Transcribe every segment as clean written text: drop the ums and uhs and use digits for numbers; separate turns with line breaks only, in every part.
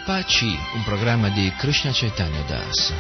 KC, un programma di Krishna Chaitanya Das.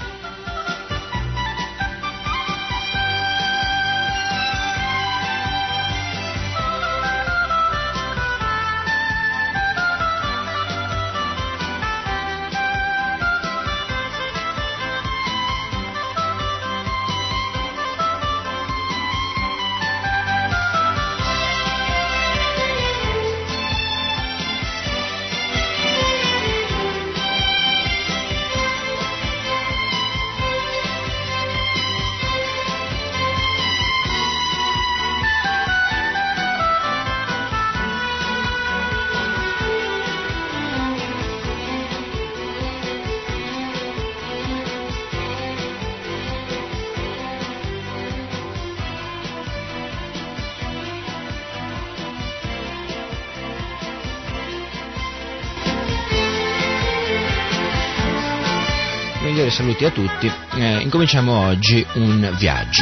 Saluti a tutti, incominciamo oggi un viaggio.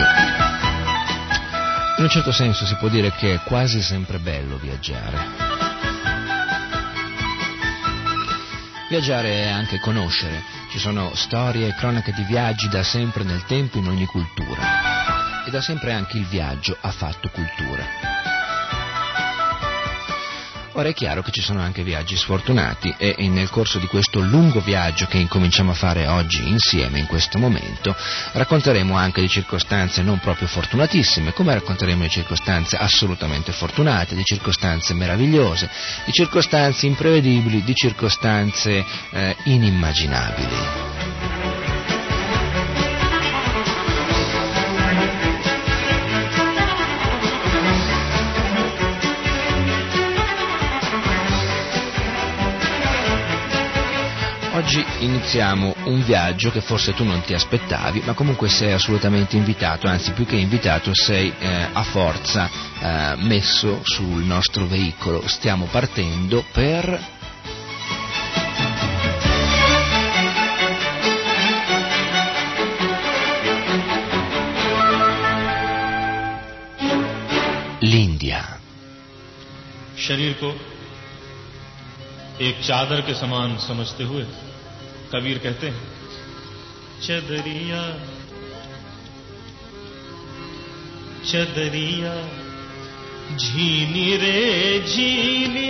In un certo senso si può dire che è quasi sempre bello viaggiare. Viaggiare è anche conoscere, ci sono storie e cronache di viaggi da sempre nel tempo in ogni cultura e da sempre anche il viaggio ha fatto cultura. Ora è chiaro che ci sono anche viaggi sfortunati e nel corso di questo lungo viaggio che incominciamo a fare oggi insieme in questo momento racconteremo anche di circostanze non proprio fortunatissime, come racconteremo di circostanze assolutamente fortunate, di circostanze meravigliose, di circostanze imprevedibili, di circostanze inimmaginabili. Oggi iniziamo un viaggio che forse tu non ti aspettavi, ma comunque sei assolutamente invitato, anzi più che invitato sei a forza messo sul nostro veicolo. Stiamo partendo per l'India.
शरीर को एक चादर के समान समझते हुए कबीर कहते हैं, चदरिया चदरिया झीनी रे झीनी,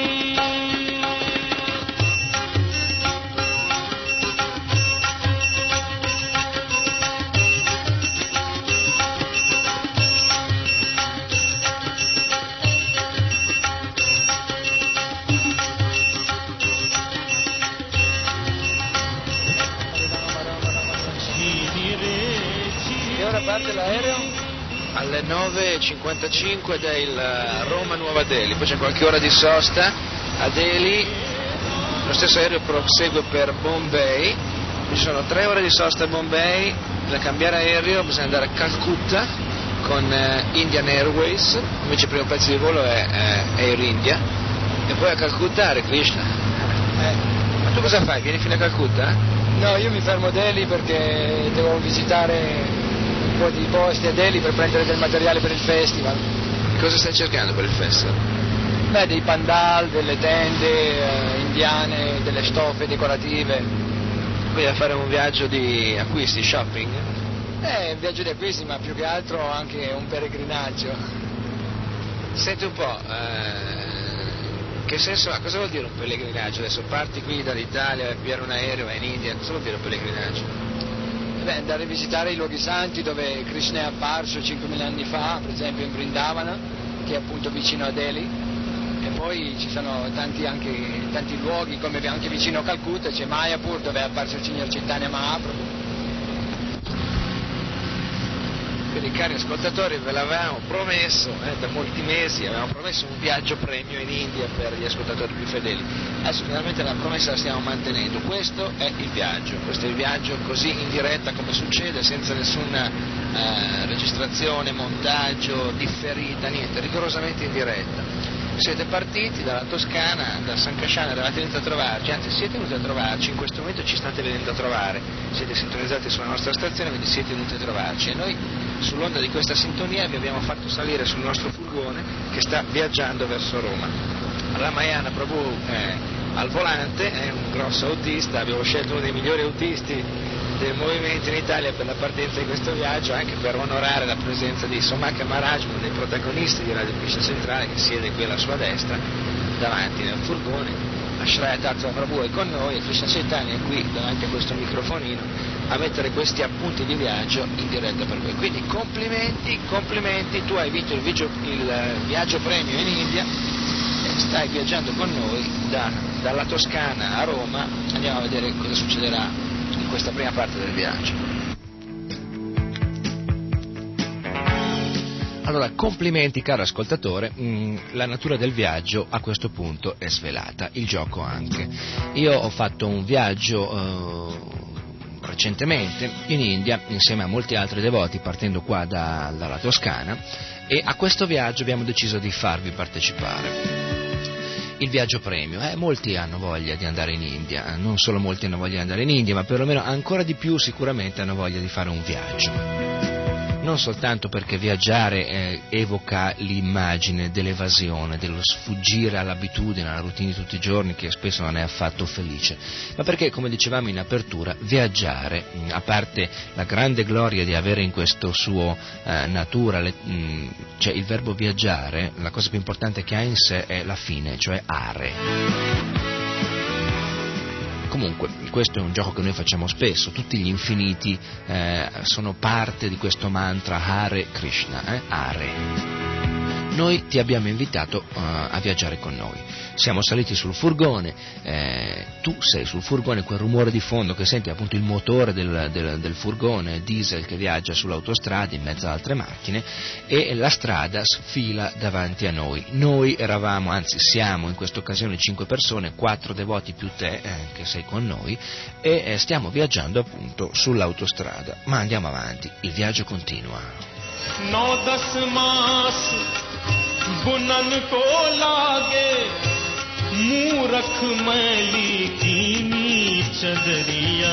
alle 9.55 ed è il Roma-Nuova Delhi, poi c'è qualche ora di sosta a Delhi, lo stesso aereo prosegue per Bombay, ci sono 3 ore di sosta a Bombay, da cambiare aereo bisogna andare a Calcutta con Indian Airways, invece il primo pezzo di volo è Air India, e poi a Calcutta Hare Krishna. Ma tu cosa fai? Vieni fino a Calcutta?
No, io mi fermo a Delhi perché devo visitare un po' di posti a Delhi per prendere del materiale per il festival.
Cosa stai cercando per il festival?
Beh, dei pandal, delle tende indiane, delle stoffe decorative.
Vai a fare un viaggio di acquisti, shopping?
Un viaggio di acquisti, ma più che altro anche un peregrinaggio.
Senti un po', che senso ha? Cosa vuol dire un pellegrinaggio? Adesso parti qui dall'Italia, pigliare un aereo, vai in India, cosa vuol dire un pellegrinaggio?
Andare a visitare i luoghi santi dove Krishna è apparso 5.000 anni fa, per esempio in Vrindavana, che è appunto vicino a Delhi, e poi ci sono tanti luoghi, come anche vicino a Calcutta c'è Mayapur dove è apparso il signor Chaitanya Mahaprabhu.
Quindi cari ascoltatori, ve l'avevamo promesso da molti mesi, avevamo promesso un viaggio premio in India per gli ascoltatori più fedeli. Adesso finalmente la promessa la stiamo mantenendo. Questo è il viaggio così in diretta come succede, senza nessuna registrazione, montaggio, differita, niente, rigorosamente in diretta. Siete partiti dalla Toscana, da San Casciano, eravate venuti a trovarci, anzi siete venuti a trovarci, in questo momento ci state venendo a trovare, siete sintonizzati sulla nostra stazione, quindi siete venuti a trovarci e noi sull'onda di questa sintonia vi abbiamo fatto salire sul nostro furgone che sta viaggiando verso Roma. Ramayana Prabhu al volante, è un grosso autista, abbiamo scelto uno dei migliori autisti del movimento in Italia per la partenza di questo viaggio, anche per onorare la presenza di Somaka Maharaj, uno dei protagonisti di Radio Krishna Centrale, che siede qui alla sua destra, davanti nel furgone. Ashraya Tattva Prabhu è con noi e Krishna Chaitanya è qui davanti a questo microfonino a mettere questi appunti di viaggio in diretta per voi. Quindi complimenti, tu hai vinto il viaggio premio in India e stai viaggiando con noi dalla Toscana a Roma. Andiamo a vedere cosa succederà in questa prima parte del viaggio.
Allora, complimenti caro ascoltatore, la natura del viaggio a questo punto è svelata, il gioco anche. Io ho fatto un viaggio recentemente in India insieme a molti altri devoti partendo qua dalla Toscana e a questo viaggio abbiamo deciso di farvi partecipare. Il viaggio premio, molti hanno voglia di andare in India, non solo molti hanno voglia di andare in India, ma perlomeno ancora di più sicuramente hanno voglia di fare un viaggio. Non soltanto perché viaggiare evoca l'immagine dell'evasione, dello sfuggire all'abitudine, alla routine di tutti i giorni che spesso non è affatto felice, ma perché, come dicevamo in apertura, viaggiare, a parte la grande gloria di avere in questo suo natura, cioè il verbo viaggiare, la cosa più importante che ha in sé è la fine, cioè are. Comunque, questo è un gioco che noi facciamo spesso, tutti gli infiniti sono parte di questo mantra Hare Krishna, Hare. Noi ti abbiamo invitato a viaggiare con noi, siamo saliti sul furgone, tu sei sul furgone, quel rumore di fondo che senti è appunto il motore del furgone diesel che viaggia sull'autostrada in mezzo ad altre macchine e la strada sfila davanti a noi. Noi eravamo, anzi siamo in questa occasione 5 persone, 4 devoti più te che sei con noi e stiamo viaggiando appunto sull'autostrada, ma andiamo avanti, il viaggio continua.
9-10 मास बुनन को लागे मूरख मैली कीनी चदरिया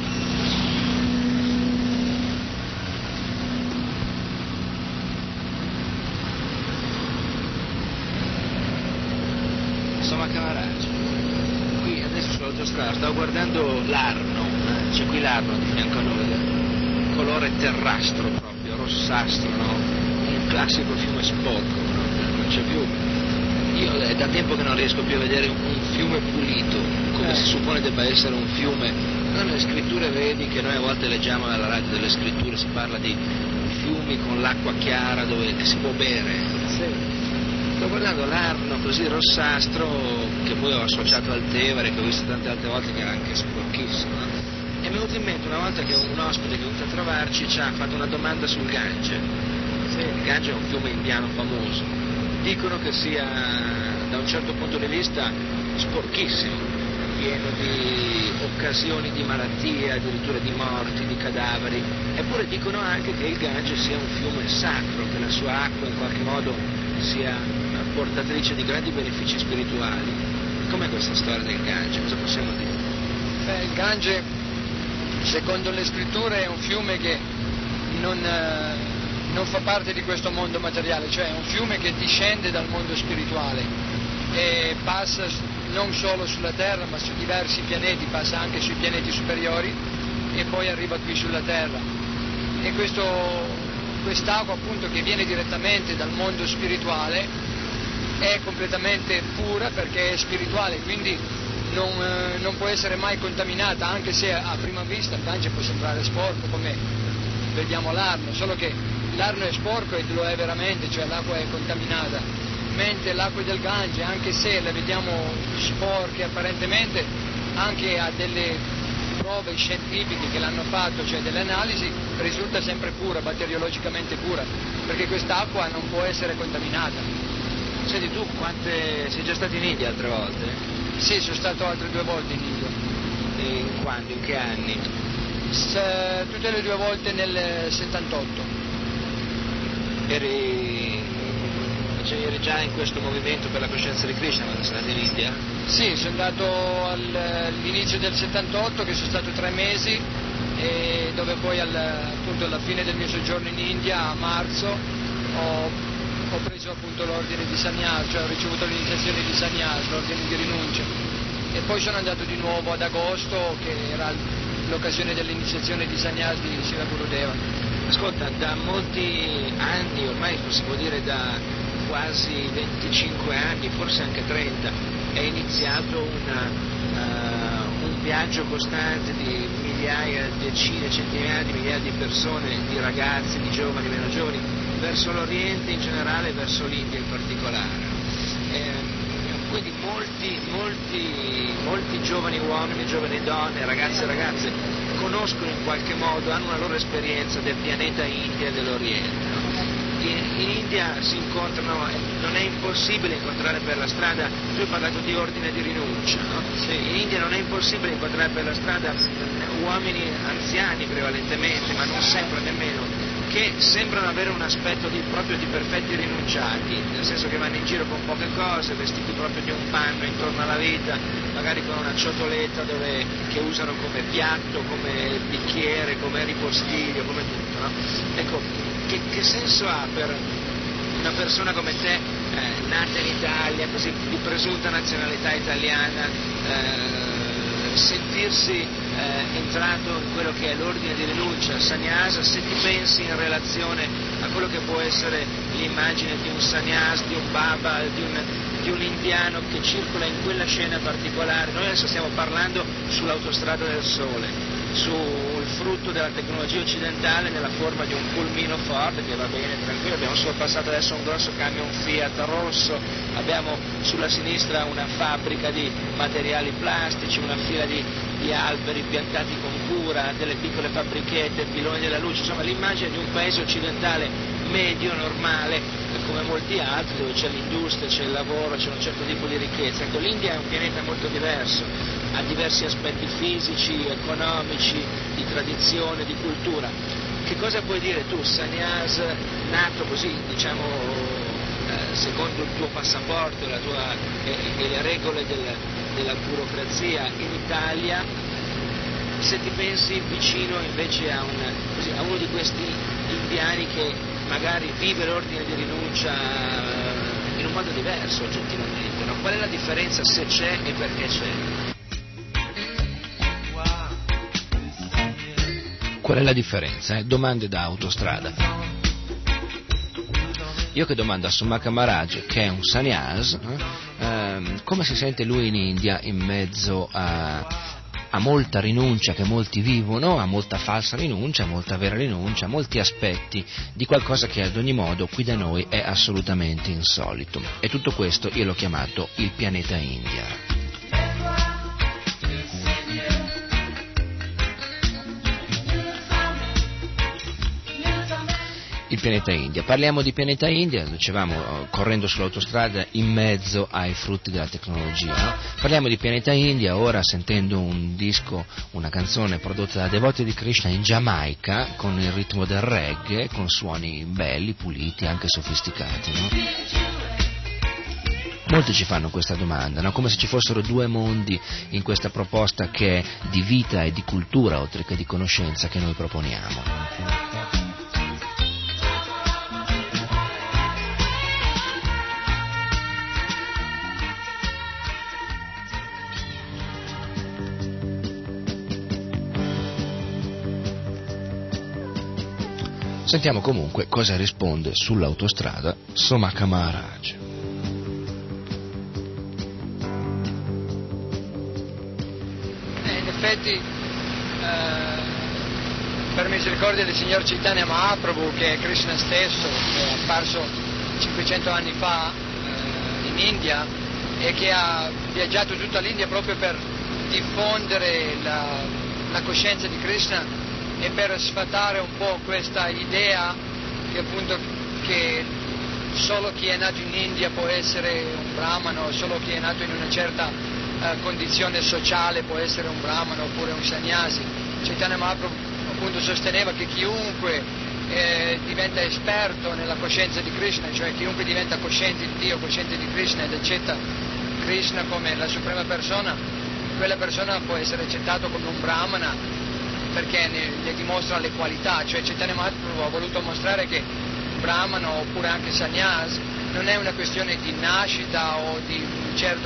Somaka Maharaj, qui adesso sull'autostrada stavo guardando l'Arno, c'è qui l'Arno di fianco a noi, colore terrastro proprio, rossastro, no? Il classico fiume sporco, non c'è più. Io è da tempo che non riesco più a vedere un fiume pulito, come si suppone debba essere un fiume. No, nelle scritture vedi che noi a volte leggiamo alla radio delle scritture, si parla di fiumi con l'acqua chiara dove si può bere. Sì. Sto guardando l'Arno così rossastro, che poi ho associato al Tevere, che ho visto tante altre volte che era anche sporchissimo, no? E mi è venuto in mente una volta che un ospite che è venuto a trovarci ci ha fatto una domanda sul Gange. Sì, il Gange è un fiume indiano famoso. Dicono che sia, da un certo punto di vista, sporchissimo, pieno di occasioni di malattie, addirittura di morti, di cadaveri. Eppure dicono anche che il Gange sia un fiume sacro, che la sua acqua in qualche modo sia portatrice di grandi benefici spirituali. Com'è questa storia del Gange? Cosa possiamo dire?
Il Gange, secondo le scritture, è un fiume che non fa parte di questo mondo materiale, cioè è un fiume che discende dal mondo spirituale e passa non solo sulla Terra ma su diversi pianeti, passa anche sui pianeti superiori e poi arriva qui sulla Terra. E quest'acqua appunto che viene direttamente dal mondo spirituale è completamente pura perché è spirituale, quindi non può essere mai contaminata, anche se a prima vista il Gange può sembrare sporco come vediamo l'Arno, solo che l'Arno è sporco e lo è veramente, cioè l'acqua è contaminata, mentre l'acqua del Gange, anche se la vediamo sporche apparentemente, anche a delle prove scientifiche che l'hanno fatto, cioè delle analisi, risulta sempre pura, batteriologicamente pura, perché quest'acqua non può essere contaminata.
Senti, tu sei già stato in India altre volte?
Sì, sono stato altre 2 volte in India.
E quando? In che anni?
Tutte le 2 volte nel 78.
Eri già in questo movimento per la coscienza di Krishna quando sei andato in India?
Sì, sono andato all'inizio del 78, che sono stato 3 mesi, e dove poi appunto alla fine del mio soggiorno in India, a marzo, ho preso appunto l'ordine di sannyas, cioè ho ricevuto l'iniziazione di sannyas, l'ordine di rinuncia, e poi sono andato di nuovo ad agosto, che era l'occasione dell'iniziazione di Sannyas di Srila Gurudeva.
Ascolta, da molti anni, ormai si può dire da quasi 25 anni, forse anche 30, è iniziato un viaggio costante di migliaia, decine, centinaia di migliaia di persone, di ragazzi, di giovani, meno giovani, verso l'Oriente in generale e verso l'India in particolare. Quindi molti giovani uomini, giovani donne, ragazzi e ragazze conoscono in qualche modo, hanno una loro esperienza del pianeta India e dell'Oriente. In India si incontrano, non è impossibile incontrare per la strada, tu hai parlato di ordine di rinuncia, no? Sì. In India non è impossibile incontrare per la strada uomini anziani prevalentemente, ma non sempre nemmeno, che sembrano avere un aspetto proprio di perfetti rinunciati, nel senso che vanno in giro con poche cose, vestiti proprio di un panno intorno alla vita, magari con una ciotoletta che usano come piatto, come bicchiere, come ripostiglio, come tutto, no? Ecco, che senso ha per una persona come te, nata in Italia, così di presunta nazionalità italiana, sentirsi entrato in quello che è l'ordine di rinuncia, sannyasa, se ti pensi in relazione a quello che può essere l'immagine di un sannyas, di un baba, di un indiano che circola in quella scena particolare. Noi adesso stiamo parlando sull'autostrada del sole, sul frutto della tecnologia occidentale nella forma di un pulmino Ford che va bene, tranquillo, abbiamo sorpassato adesso un grosso camion Fiat rosso, abbiamo sulla sinistra una fabbrica di materiali plastici, una fila di alberi piantati con cura, delle piccole fabbrichette, piloni della luce, insomma l'immagine di un paese occidentale medio, normale, come molti altri, dove c'è l'industria, c'è il lavoro, c'è un certo tipo di ricchezza. Ecco, l'India è un pianeta molto diverso, ha diversi aspetti fisici, economici, di tradizione, di cultura. Che cosa puoi dire tu, sannyas, nato così, diciamo, secondo il tuo passaporto e le regole della burocrazia in Italia, se ti pensi vicino invece a uno di questi indiani che magari vive l'ordine di rinuncia in un modo diverso oggettivamente, no? Qual è la differenza, se c'è e perché c'è?
Qual è la differenza? Domande da autostrada. Io che domando a Somaka Maharaj, che è un sannyas, come si sente lui in India in mezzo a molta rinuncia che molti vivono, a molta falsa rinuncia, a molta vera rinuncia, a molti aspetti di qualcosa che ad ogni modo qui da noi è assolutamente insolito. E tutto questo io l'ho chiamato il pianeta India. Il pianeta India. Parliamo di pianeta India, dicevamo, correndo sull'autostrada in mezzo ai frutti della tecnologia, no? Parliamo di pianeta India ora sentendo un disco, una canzone prodotta da devoti di Krishna in Giamaica con il ritmo del reggae, con suoni belli, puliti, anche sofisticati, no? Molti ci fanno questa domanda, no? Come se ci fossero due mondi in questa proposta che è di vita e di cultura oltre che di conoscenza che noi proponiamo. Sentiamo comunque cosa risponde sull'autostrada Somaka Maharaj.
In effetti, per misericordia del signor Chaitanya Mahaprabhu, che è Krishna stesso, che è apparso 500 anni fa in India e che ha viaggiato tutta l'India proprio per diffondere la coscienza di Krishna e per sfatare un po' questa idea che appunto che solo chi è nato in India può essere un brahmano, solo chi è nato in una certa condizione sociale può essere un brahmano oppure un sannyasi. Chaitanya Mahaprabhu appunto sosteneva che chiunque diventa esperto nella coscienza di Krishna, cioè chiunque diventa cosciente di Dio, cosciente di Krishna ed accetta Krishna come la suprema persona, quella persona può essere accettato come un brahmana perché ne dimostra le qualità. Cioè Chaitanya Mahaprabhu ha voluto mostrare che brahmano oppure anche sannyas non è una questione di nascita o di un certo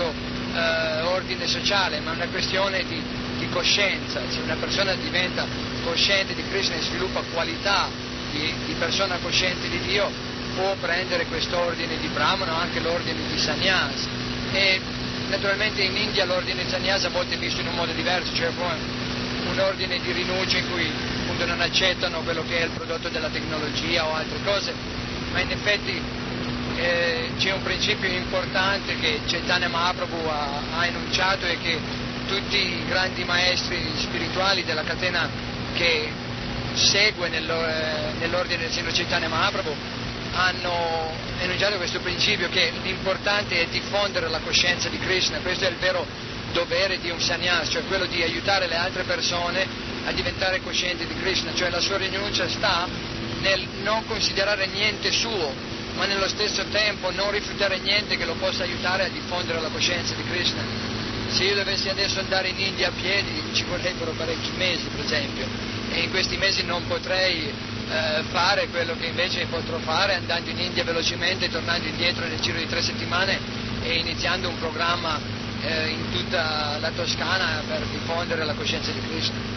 ordine sociale, ma è una questione di coscienza. Se una persona diventa cosciente di Krishna e sviluppa qualità di persona cosciente di Dio, può prendere quest'ordine di Brahmana o anche l'ordine di Sannyas. E naturalmente in India l'ordine di Sannyas a volte è visto in un modo diverso, cioè un ordine di rinuncia in cui appunto non accettano quello che è il prodotto della tecnologia o altre cose, ma in effetti c'è un principio importante che Chaitanya Mahaprabhu ha enunciato, e che tutti i grandi maestri spirituali della catena che segue nell'ordine del Signore Chaitanya Mahaprabhu hanno enunciato questo principio, che l'importante è diffondere la coscienza di Krishna. Questo è il vero dovere di un sannyas, cioè quello di aiutare le altre persone a diventare coscienti di Krishna, cioè la sua rinuncia sta nel non considerare niente suo, ma nello stesso tempo non rifiutare niente che lo possa aiutare a diffondere la coscienza di Krishna. Se io dovessi adesso andare in India a piedi ci vorrebbero parecchi mesi, per esempio, e in questi mesi non potrei fare quello che invece potrò fare andando in India velocemente, tornando indietro nel giro di 3 settimane e iniziando un programma in tutta la Toscana per diffondere la coscienza di Krishna.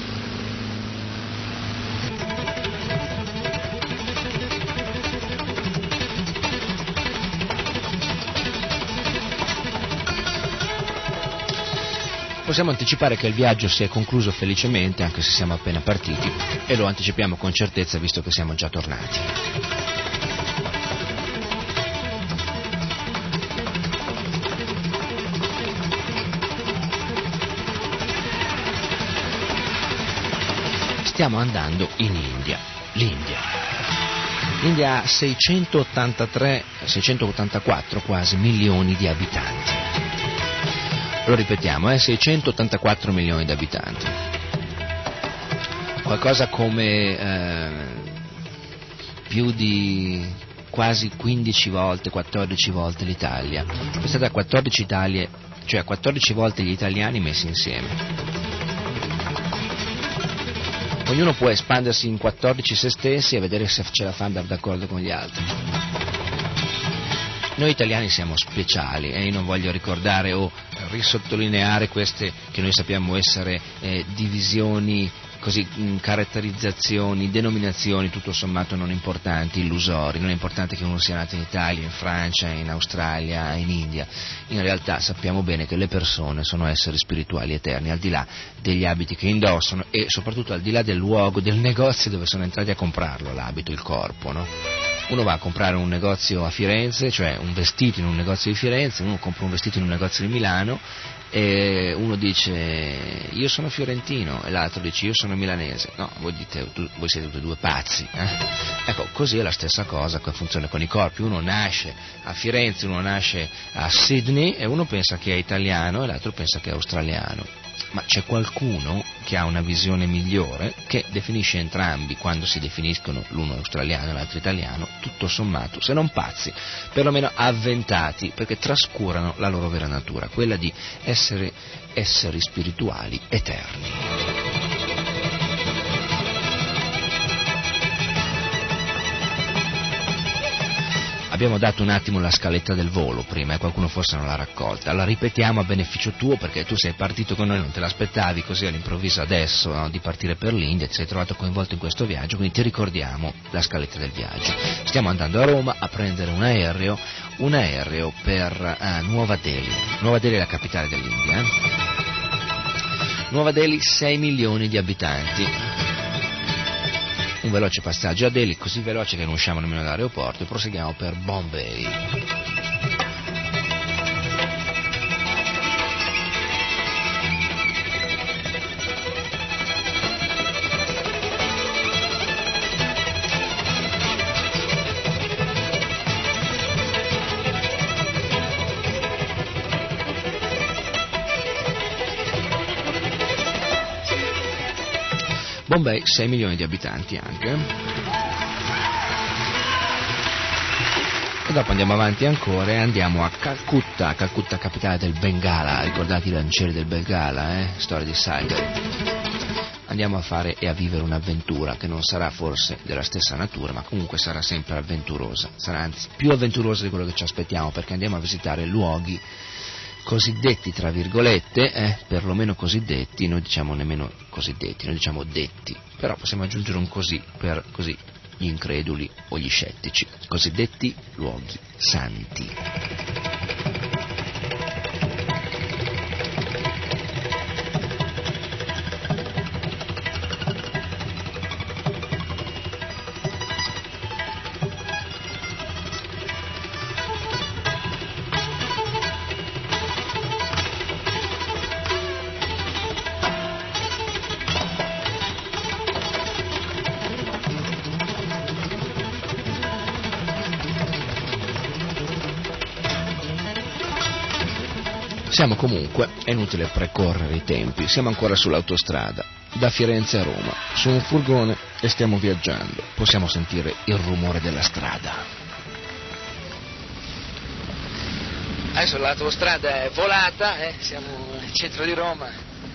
Possiamo anticipare che il viaggio si è concluso felicemente, anche se siamo appena partiti, e lo anticipiamo con certezza visto che siamo già tornati. Stiamo andando in India. L'India ha 684 quasi milioni di abitanti. Lo ripetiamo, 684 milioni di abitanti. Qualcosa come più di quasi 15 volte, 14 volte l'Italia. Pensate a 14 Italie, cioè a 14 volte gli italiani messi insieme. Ognuno può espandersi in 14 se stessi e vedere se ce la fa andare d'accordo con gli altri. Noi italiani siamo speciali e io non voglio ricordare o risottolineare queste che noi sappiamo essere divisioni, così caratterizzazioni, denominazioni tutto sommato non importanti, illusori. Non è importante che uno sia nato in Italia, in Francia, in Australia, in India. In realtà sappiamo bene che le persone sono esseri spirituali eterni, al di là degli abiti che indossano e soprattutto al di là del luogo, del negozio dove sono entrati a comprarlo, l'abito, il corpo, no? Uno va a comprare un negozio a Firenze, cioè un vestito in un negozio di Firenze, uno compra un vestito in un negozio di Milano e uno dice io sono fiorentino e l'altro dice io sono milanese. No, voi siete tutti e due pazzi. Ecco, così è la stessa cosa che funziona con i corpi. Uno nasce a Firenze, uno nasce a Sydney e uno pensa che è italiano e l'altro pensa che è australiano. Ma c'è qualcuno che ha una visione migliore, che definisce entrambi quando si definiscono l'uno australiano e l'altro italiano, tutto sommato, se non pazzi, perlomeno avventati, perché trascurano la loro vera natura, quella di essere esseri spirituali eterni. Abbiamo dato un attimo la scaletta del volo prima e qualcuno forse non l'ha raccolta, la ripetiamo a beneficio tuo perché tu sei partito con noi, non te l'aspettavi così all'improvviso adesso, no, di partire per l'India, ti sei trovato coinvolto in questo viaggio, quindi ti ricordiamo la scaletta del viaggio. Stiamo andando a Roma a prendere un aereo per Nuova Delhi. Nuova Delhi è la capitale dell'India. Nuova Delhi, 6 milioni di abitanti. Un veloce passaggio a Delhi, così veloce che non usciamo nemmeno dall'aeroporto, e proseguiamo per Bombay. Bombay, 6 milioni di abitanti anche. E dopo andiamo avanti ancora e andiamo a Calcutta, capitale del Bengala, ricordate i lancieri del Bengala, storia di Saigal. Andiamo a fare e a vivere un'avventura che non sarà forse della stessa natura, ma comunque sarà sempre avventurosa, sarà anzi più avventurosa di quello che ci aspettiamo, perché andiamo a visitare luoghi cosiddetti, tra virgolette, perlomeno cosiddetti, noi diciamo nemmeno cosiddetti, noi diciamo detti, però possiamo aggiungere un così per così gli increduli o gli scettici, cosiddetti luoghi santi. Siamo comunque, è inutile precorrere i tempi, siamo ancora sull'autostrada, da Firenze a Roma, su un furgone e stiamo viaggiando. Possiamo sentire il rumore della strada.
Adesso l'autostrada è volata, siamo nel centro di Roma,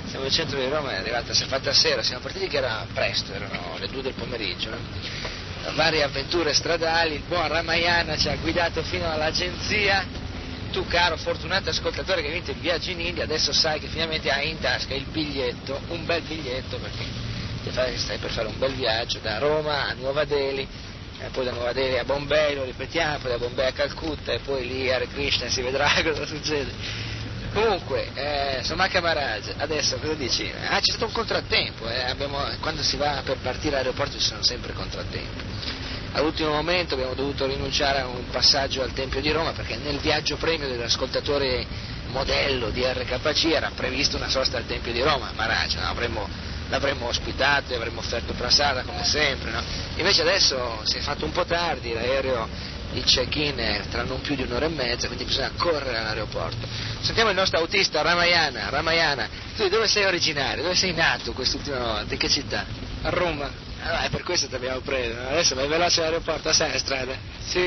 è arrivata, si è fatta sera, siamo partiti che era presto, erano le 2 del pomeriggio. Varie avventure stradali, il buon Ramayana ci ha guidato fino all'agenzia. Tu, caro fortunato ascoltatore che hai vinto il viaggio in India, adesso sai che finalmente hai in tasca il biglietto, un bel biglietto, perché stai per fare un bel viaggio da Roma a Nuova Delhi, poi da Nuova Delhi a Bombay, lo ripetiamo, poi da Bombay a Calcutta e poi lì Hare Krishna, si vedrà cosa succede. Comunque, Somaka Maharaj, adesso cosa dici? C'è stato un contrattempo, quando si va per partire all'aeroporto ci sono sempre contrattempi. All'ultimo momento abbiamo dovuto rinunciare a un passaggio al Tempio di Roma perché nel viaggio premio dell'ascoltatore modello di RKC era prevista una sosta al Tempio di Roma, Maharaj, l'avremmo ospitato e avremmo offerto prasada come sempre, no? Invece adesso si è fatto un po' tardi, l'aereo, il check-in è tra non più di un'ora e mezza, quindi bisogna correre all'aeroporto. Sentiamo il nostro autista Ramayana, tu di dove sei originario? Dove sei nato quest'ultima volta? In che città?
A Roma.
Allora, è per questo ti abbiamo preso, adesso vai veloce all'aeroporto, sai la strada?
Sì.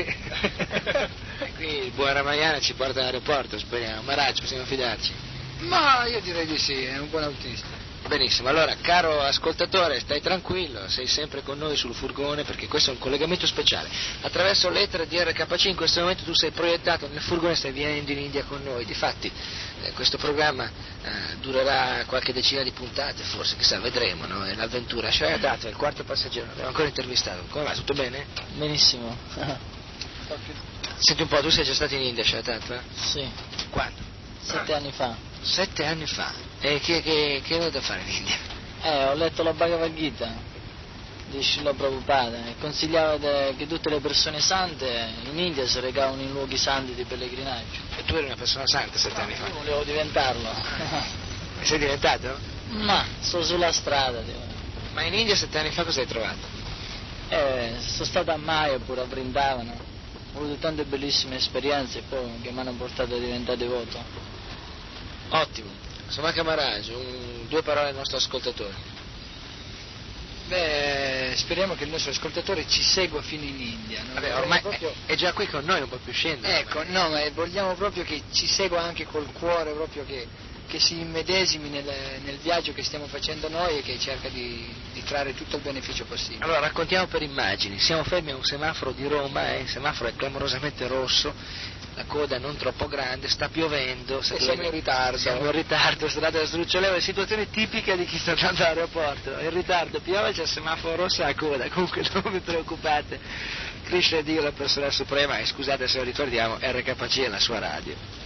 E qui il buon Ramayana ci porta all'aeroporto, speriamo. Maharaj, possiamo fidarci?
Ma io direi di sì, è un buon autista.
Benissimo, allora caro ascoltatore, stai tranquillo, sei sempre con noi sul furgone perché questo è un collegamento speciale. Attraverso l'etere di RKC in questo momento tu sei proiettato nel furgone e stai venendo in India con noi. Difatti questo programma durerà qualche decina di puntate, forse, chissà, vedremo, no? È l'avventura. Dato, è il quarto passeggero, l'abbiamo ancora intervistato. Come va? Tutto bene?
Benissimo.
Senti un po', tu sei già stato in India, Sharadat?
Sì.
Quando?
7 anni fa.
7 anni fa? E che è venuto a fare in India?
Ho letto la Bhagavad Gita di Srila Prabhupada e consigliava che tutte le persone sante in India si recavano in luoghi santi di pellegrinaggio.
E tu eri una persona santa 7 anni fa?
Io volevo diventarlo.
E sei diventato?
Ma sto sulla strada.
Ma in India 7 anni fa cosa hai trovato?
Sono stato a Mayapur, a Vrindavana. Ho avuto tante bellissime esperienze poi che mi hanno portato a diventare devoto.
Ottimo. Somaka Maharaj, 2 parole al nostro ascoltatore.
Beh, speriamo che il nostro ascoltatore ci segua fino in India. No?
Vabbè, ormai è già qui con noi, non può più scendere.
Ecco, no, ma vogliamo proprio che ci segua anche col cuore, proprio che si immedesimi nel viaggio che stiamo facendo noi e che cerca di trarre tutto il beneficio possibile.
Allora, raccontiamo per immagini. Siamo fermi a un semaforo di Roma, il semaforo è clamorosamente rosso, la coda non troppo grande, sta piovendo.
Siamo in ritardo.
Siamo in ritardo, strada da sdruccioleva, è situazione tipica di chi sta andando all'aeroporto. In ritardo, piove, c'è il semaforo rosso e la coda, comunque non vi preoccupate. Krishna è Dio, la persona suprema, e scusate se lo ricordiamo, RKC è la sua radio.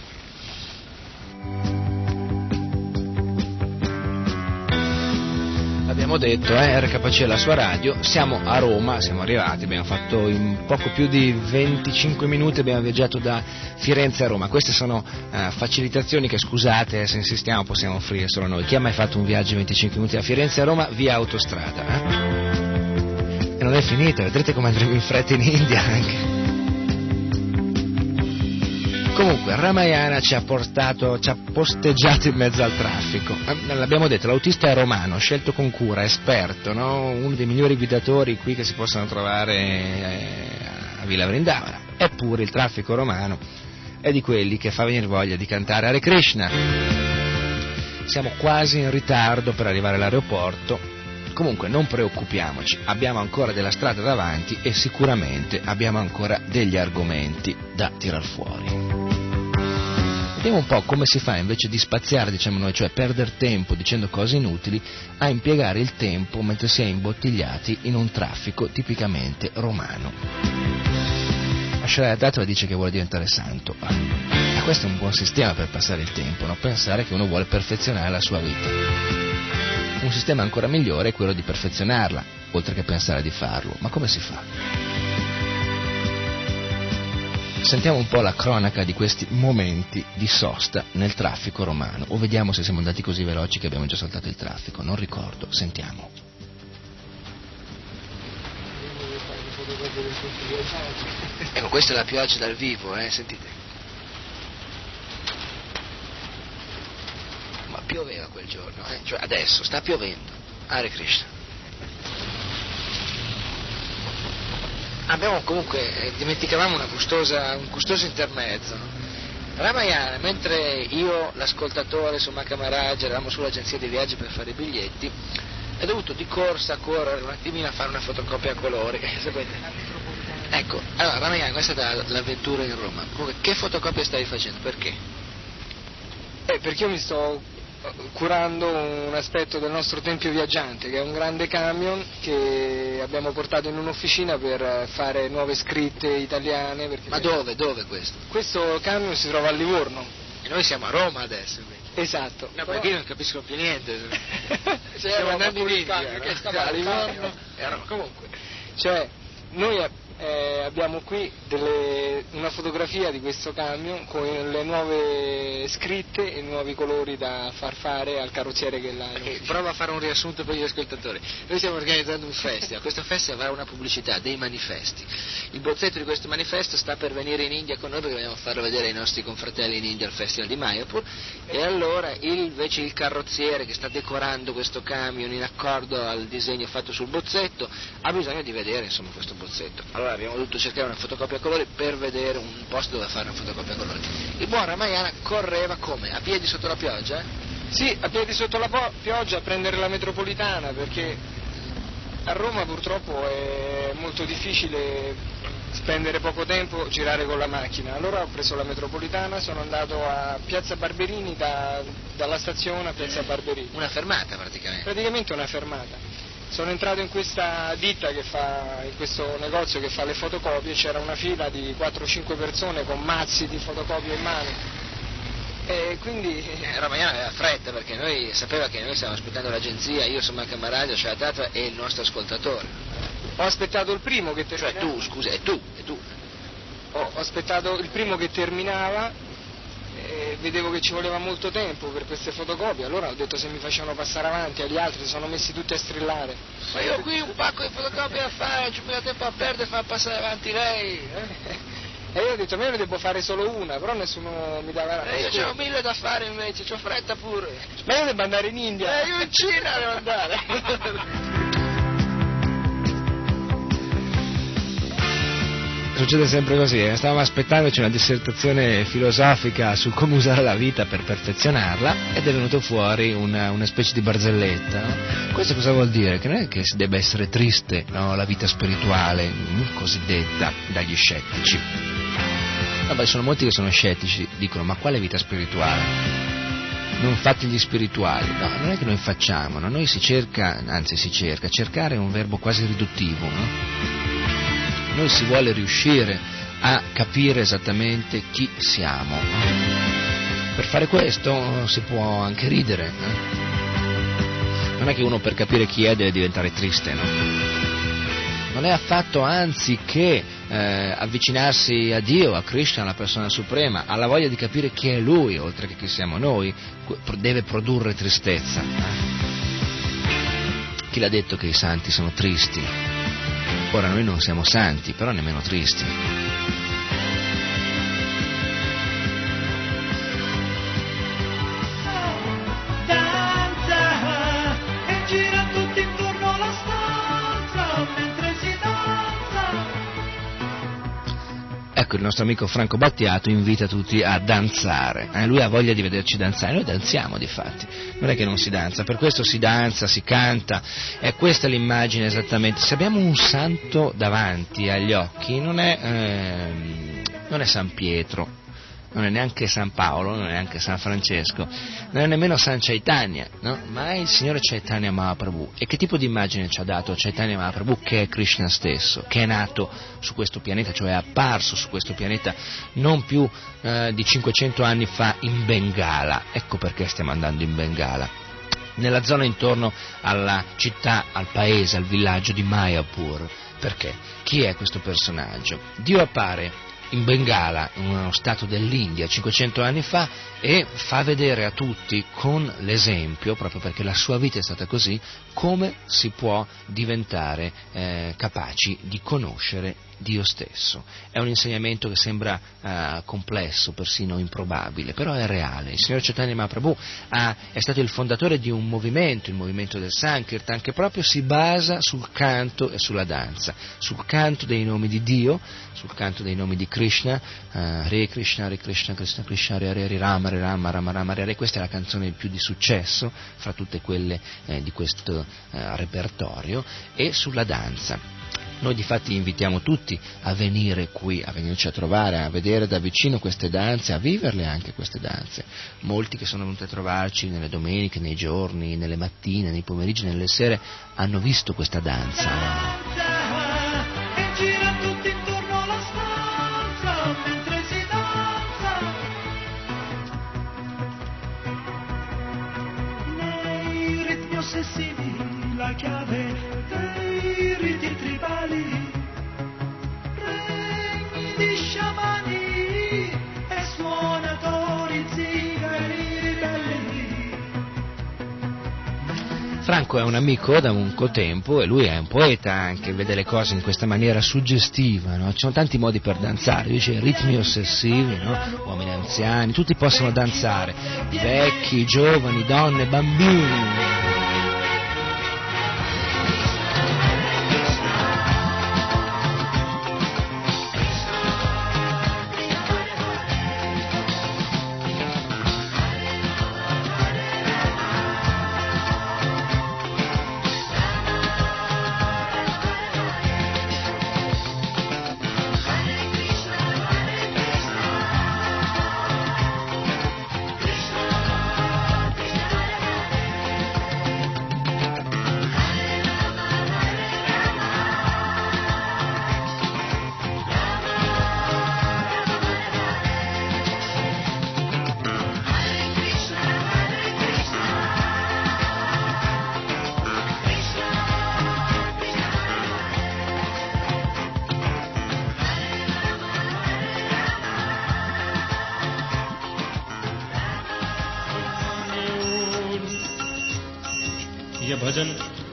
Abbiamo detto, RKC è la sua radio, siamo a Roma, siamo arrivati, abbiamo fatto in poco più di 25 minuti, abbiamo viaggiato da Firenze a Roma. Queste sono facilitazioni che, scusate se insistiamo, possiamo offrire solo noi. Chi ha mai fatto un viaggio di 25 minuti da Firenze a Roma via autostrada? E non è finita, vedrete come andremo in fretta in India anche. Comunque Ramayana ci ha posteggiato in mezzo al traffico. L'abbiamo detto, l'autista è romano, scelto con cura, esperto, no? Uno dei migliori guidatori qui che si possano trovare a Villa Vrindavana. Eppure il traffico romano è di quelli che fa venire voglia di cantare Hare Krishna. Siamo quasi in ritardo per arrivare all'aeroporto. Comunque non preoccupiamoci, abbiamo ancora della strada davanti e sicuramente abbiamo ancora degli argomenti da tirar fuori. Vediamo un po' come si fa, invece di spaziare, diciamo noi, cioè perdere tempo dicendo cose inutili, a impiegare il tempo mentre si è imbottigliati in un traffico tipicamente romano. Asciarà Tatra dice che vuole diventare santo. Ma questo è un buon sistema per passare il tempo, no? Pensare che uno vuole perfezionare la sua vita. Un sistema ancora migliore è quello di perfezionarla, oltre che pensare di farlo. Ma come si fa? Sentiamo un po' la cronaca di questi momenti di sosta nel traffico romano, o vediamo se siamo andati così veloci che abbiamo già saltato il traffico, non ricordo, sentiamo.
Ecco, questa è la pioggia dal vivo, sentite. Ma pioveva quel giorno, cioè adesso sta piovendo. Hare Krishna. Abbiamo comunque, dimenticavamo un gustoso intermezzo. Ramayana, mentre io, l'ascoltatore, insomma Camaraggia, eravamo sull'agenzia di viaggi per fare i biglietti, è dovuto di corsa correre un attimino a fare una fotocopia a colori. Ecco, allora Ramayana, questa è stata l'avventura in Roma. Comunque, che fotocopia stavi facendo? Perché?
Perché io mi sto curando un aspetto del nostro tempio viaggiante, che è un grande camion che abbiamo portato in un'officina per fare nuove scritte italiane.
Ma dove questo?
Questo camion si trova a Livorno.
E noi siamo a Roma adesso invece.
Esatto.
No, perché io non capisco più niente.
Stiamo andando in India, che stava a Livorno.
Comunque.
Cioè, noi abbiamo qui una fotografia di questo camion con le nuove scritte e i nuovi colori da far fare al carrozziere che l'ha.
Prova a fare un riassunto per gli ascoltatori. Noi stiamo organizzando un festival, questo festival avrà una pubblicità, dei manifesti. Il bozzetto di questo manifesto sta per venire in India con noi perché vogliamo farlo vedere ai nostri confratelli in India al festival di Mayapur, e allora invece il carrozziere che sta decorando questo camion in accordo al disegno fatto sul bozzetto ha bisogno di vedere insomma questo bozzetto. Allora abbiamo dovuto cercare una fotocopia a colori per vedere un posto dove fare una fotocopia a colori. Il buon Ramayana correva come? A piedi sotto la pioggia?
Sì, a piedi sotto la pioggia a prendere la metropolitana, perché a Roma purtroppo è molto difficile spendere poco tempo, girare con la macchina. Allora ho preso la metropolitana, sono andato a Piazza Barberini, dalla stazione a Piazza Barberini.
Una fermata praticamente?
Praticamente una fermata. Sono entrato in questa ditta in questo negozio che fa le fotocopie, c'era una fila di 4-5 persone con mazzi di fotocopie in mano. E quindi
Ramayana aveva fretta perché sapeva che noi stavamo aspettando l'agenzia, io sono Camaraglia, Asciarà Tatra e il nostro ascoltatore.
Ho aspettato il primo che terminava.
Cioè tu, scusa, è tu.
Ho aspettato il primo che terminava. Vedevo che ci voleva molto tempo per queste fotocopie, allora ho detto se mi facevano passare avanti agli altri, si sono messi tutti a strillare.
Ma io ho qui un pacco di fotocopie da fare, non c'è più tempo a perdere, far passare avanti lei.
E io ho detto, ma io ne devo fare solo una, però nessuno mi dava
io c'ho 1000 da fare invece, c'ho fretta pure.
Ma io devo andare in India.
Io in Cina devo andare.
Succede sempre così, stavamo aspettando, c'è una dissertazione filosofica su come usare la vita per perfezionarla ed è venuto fuori una specie di barzelletta, no? Questo cosa vuol dire? Che non è che si debba essere triste, no? La vita spirituale, cosiddetta dagli scettici. Vabbè, sono molti che sono scettici, dicono ma quale vita spirituale? Non fate gli spirituali, no, non è che noi facciamo, no? Noi cercare è un verbo quasi riduttivo, no? Noi si vuole riuscire a capire esattamente chi siamo. Per fare questo si può anche ridere. Non è che uno per capire chi è deve diventare triste, no? Non è affatto, anzi, che avvicinarsi a Dio, a Krishna, alla persona suprema, alla voglia di capire chi è Lui, oltre che chi siamo noi, deve produrre tristezza. Chi l'ha detto che i santi sono tristi? Ora noi non siamo santi, però nemmeno tristi.
Danza e gira tutti intorno alla stanza mentre si danza.
Ecco, il nostro amico Franco Battiato invita tutti a danzare. Lui ha voglia di vederci danzare, noi danziamo difatti. Non è che non si danza, per questo si danza, si canta, e questa è l'immagine esattamente. Se abbiamo un santo davanti agli occhi, non è San Pietro, non è neanche San Paolo, non è neanche San Francesco, non è nemmeno San Chaitanya, no? Ma è il Signore Chaitanya Mahaprabhu. E che tipo di immagine ci ha dato Chaitanya Mahaprabhu, che è Krishna stesso, che è nato su questo pianeta, cioè è apparso su questo pianeta non più di 500 anni fa in Bengala. Ecco perché stiamo andando in Bengala, nella zona intorno alla città, al paese, al villaggio di Mayapur. Perché? Chi è questo personaggio? Dio appare in Bengala, in uno stato dell'India, 500 anni fa, e fa vedere a tutti, con l'esempio, proprio perché la sua vita è stata così, come si può diventare capaci di conoscere Dio stesso. È un insegnamento che sembra complesso, persino improbabile, però è reale. Il Signor Chaitanya Mahaprabhu è stato il fondatore di un movimento, il movimento del Sankirtan, che proprio si basa sul canto e sulla danza, sul canto dei nomi di Dio, sul canto dei nomi di Krishna, Hare Krishna, Krishna Krishna, Hare Hare, Rama Rama, Rama Rama Hare. Questa è la canzone più di successo fra tutte quelle di questo repertorio, e sulla danza. Noi difatti invitiamo tutti a venire qui, a venirci a trovare, a vedere da vicino queste danze, a viverle anche queste danze. Molti che sono venuti a trovarci nelle domeniche, nei giorni, nelle mattine, nei pomeriggi, nelle sere, hanno visto questa danza.
E gira tutti intorno alla stanza mentre si danza. Nei ritmi ossessivi la chiave dei riti tribali, regni di sciamani e suonatori zingari ribelli.
Franco è un amico da molto tempo e lui è un poeta anche, vede le cose in questa maniera suggestiva, no? Ci sono tanti modi per danzare, dice ritmi ossessivi, no? Uomini anziani, tutti possono danzare, vecchi, giovani, donne, bambini.
ये भजन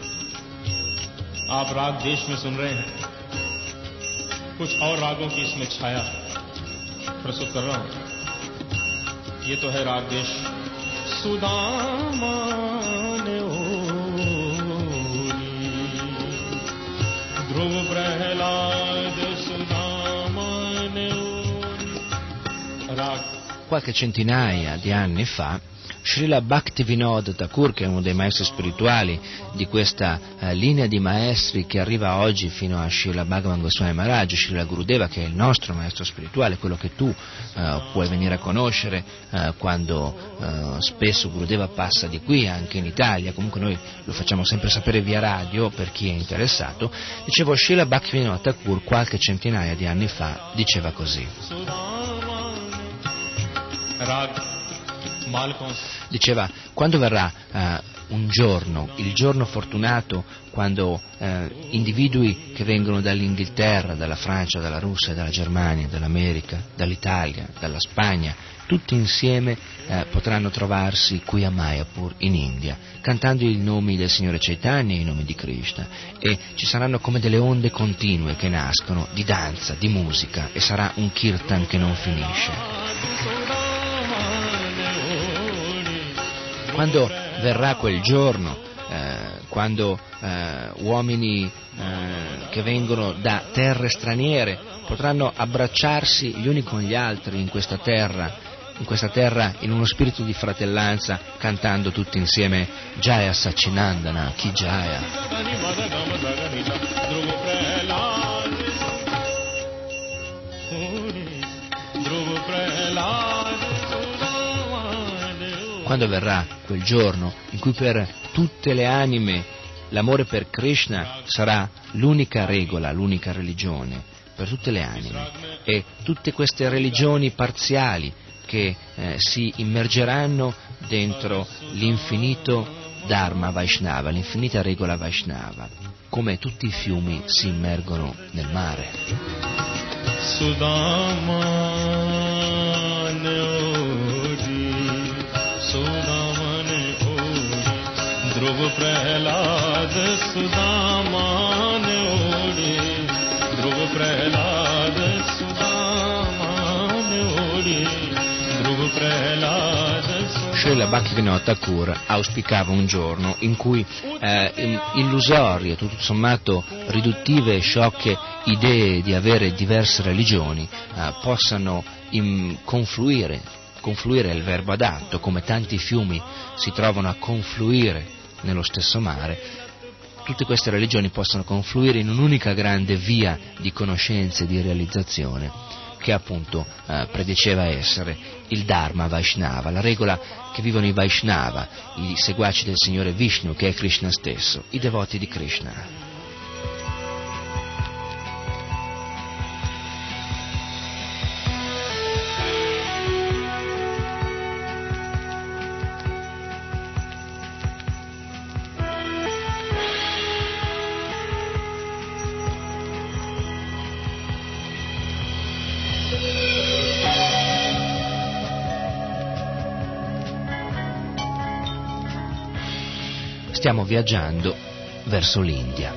आप राग देश में सुन रहे हैं, कुछ और रागों की इसमें छाया प्रस्तुत कर रहा हूं। ये तो है राग देश सुदामा ने ओरी, ध्रुव प्रहलाद सुदामा ने ओरी। राग
Qualche centinaia di anni fa Srila Bhaktivinoda Thakur, che è uno dei maestri spirituali di questa linea di maestri che arriva oggi fino a Srila Bhagavan Goswami Maharaj, Srila Gurudeva, che è il nostro maestro spirituale, quello che tu puoi venire a conoscere quando spesso Gurudeva passa di qui, anche in Italia. Comunque noi lo facciamo sempre sapere via radio per chi è interessato. Dicevo, Srila Bhaktivinoda Thakur qualche centinaia di anni fa diceva così. Diceva, quando verrà un giorno, il giorno fortunato, quando individui che vengono dall'Inghilterra, dalla Francia, dalla Russia, dalla Germania, dall'America, dall'Italia, dalla Spagna, tutti insieme potranno trovarsi qui a Mayapur, in India, cantando i nomi del Signore Chaitanya e i nomi di Krishna, e ci saranno come delle onde continue che nascono di danza, di musica, e sarà un kirtan che non finisce. Quando verrà quel giorno, quando uomini che vengono da terre straniere potranno abbracciarsi gli uni con gli altri in questa terra in uno spirito di fratellanza, cantando tutti insieme Jaya Sachinandana, Ki Jaya. Dhruv Prahlad quando verrà quel giorno in cui per tutte le anime l'amore per Krishna sarà l'unica regola, l'unica religione, per tutte le anime, e tutte queste religioni parziali che si immergeranno dentro l'infinito Dharma Vaishnava, l'infinita regola Vaishnava, come tutti i fiumi si immergono nel mare.
Sudama ne odi, Dhruv Prahlad Sudama ne odi, Dhruv Prahlad Sudama ne odi, Dhruv Prahlad.
Srila Bhaktivinoda Thakur auspicava un giorno in cui illusorie, tutto sommato riduttive e sciocche idee di avere diverse religioni possano confluire è il verbo adatto, come tanti fiumi si trovano a confluire nello stesso mare. Tutte queste religioni possono confluire in un'unica grande via di conoscenza e di realizzazione, che appunto prediceva essere il Dharma Vaishnava, la regola che vivono i Vaishnava, i seguaci del Signore Vishnu, che è Krishna stesso, i devoti di Krishna. Stiamo viaggiando verso l'India.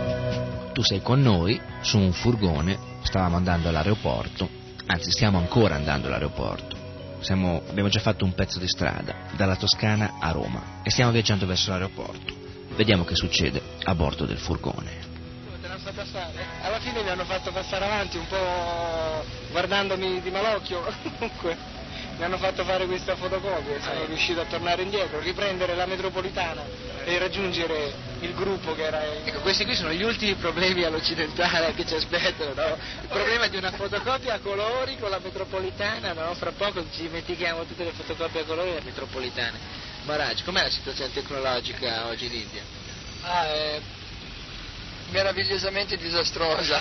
Tu sei con noi su un furgone, stavamo andando all'aeroporto, anzi stiamo ancora andando all'aeroporto. Abbiamo già fatto un pezzo di strada, dalla Toscana a Roma, e stiamo viaggiando verso l'aeroporto. Vediamo che succede a bordo del furgone.
Te l'hanno fatta passare? Alla fine mi hanno fatto passare avanti un po' guardandomi di malocchio, comunque mi hanno fatto fare questa fotocopia e sono riuscito a tornare indietro, riprendere la metropolitana e raggiungere il gruppo che era...
Ecco, questi qui sono gli ultimi problemi all'occidentale che ci aspettano, no? Il problema di una fotocopia a colori con la metropolitana, no? Fra poco ci dimentichiamo tutte le fotocopie a colori della metropolitana. Maharaj, com'è la situazione tecnologica oggi in India?
È meravigliosamente disastrosa.